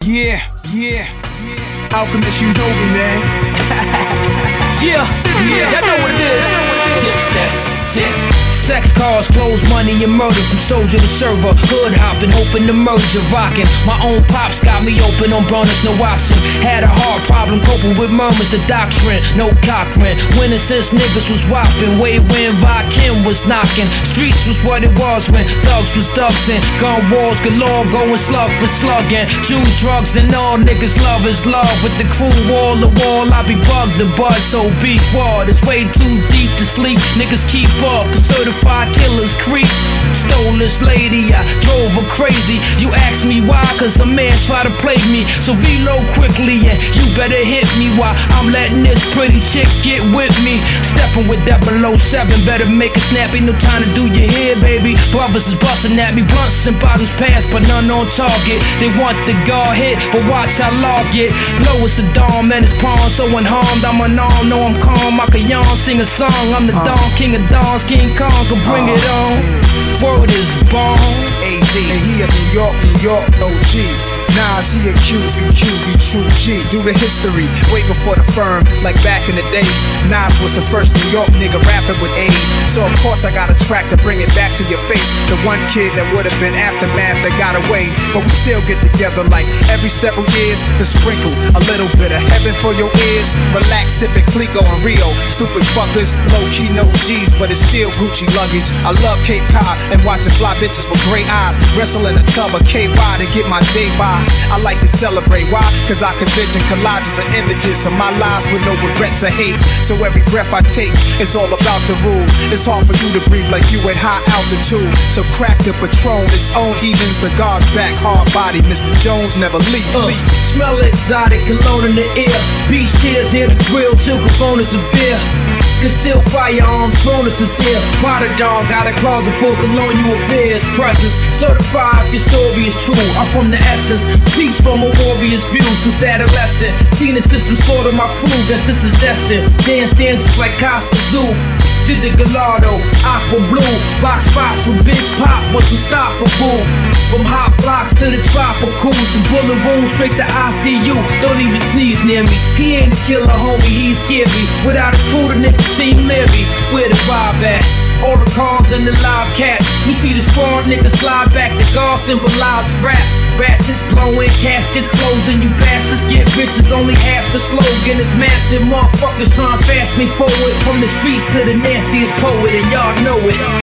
Alchemist, you know me, man. Yeah, y'all know what it is. Just that shit. Sex, cars, clothes, money, and murder. From soldier to server, hood hopping, hoping to merge and rocking. My own pops got me open on bonus, no option. Had a hard problem coping with murmurs, the doctrine, no Cochran. Winning since niggas was whopping, way when Rakim was knocking. Streets was what it was when thugs was thugs and gun wars galore, going slug for slugging. Choose drugs and all niggas love is love. With the crew wall to wall, I be bugged the buzz, so beef war. It's way too deep to sleep. Niggas keep up, cause certified killers creep. Stole this lady, I drove her crazy. You ask me why, cause a man try to play me. So reload quickly and you better hit me while I'm letting this pretty chick get with me. Stepping with that below 7, better make it snappy. No time to do your hair, baby. Brothers is busting at me, blunts and bottles pass, but none on target. They want the guard hit, but watch I log it. Low as the dawn, man, it's pawn, so unharmed. I'm unarmed, know I'm calm, I can yawn, sing a song. I'm the Don, king of dons, King Kong, can bring it on. Word is born. AZ, and he a New York OG. Nas, he a QB, true G. Do the history, way before the firm, like back in the day. Nas was the first New York nigga rapping with A. So of course I got a track to bring it back to your face. The one kid that would've been Aftermath that got away, but we still get together like every several years to sprinkle a little bit of heaven for your ears. Relax, sipping Clico and Rio. Stupid fuckers, low key no G's, but it's still Gucci luggage. I love Cape Cod and watching fly bitches with great eyes. Wrestle in a tub of KY to get my day by. I like to celebrate, why? Cause I can vision collages of images of my lives with no regrets or hate. So every breath I take, it's all about the rules. It's hard for you to breathe like you at high altitude. So crack the Patron, its own evens the guards back. Hard body, Mr. Jones never leave. Smell exotic, cologne in the air. Beach chairs near the grill, till Coronas of beer. Concealed firearms, bonuses here. Prada dog, got a closet full cologne, you appears presence. Certified if your story is true. I'm from the essence, speaks from a warrior's view since adolescent. Seen the system slaughter my crew, guess this is destined. Dance dances like Costa Zoo. Did the Gallardo, Aqua Blue. Box spots with Big Pop was unstoppable. From hot blocks to the tropicals, from bullet wounds straight to ICU. Don't even sneeze near me. He ain't a killer, homie, he's scary. Without his crew, the niggas seem leery. Where the vibe at? All the cars and the live cats. You see the squad niggas slide back. The guard symbolize rap. Ratchets blowing, caskets closing. You bastards get rich is only half the slogan. It's mastered. Motherfuckers trying to fast me forward from the streets to the nastiest poet, and y'all know it.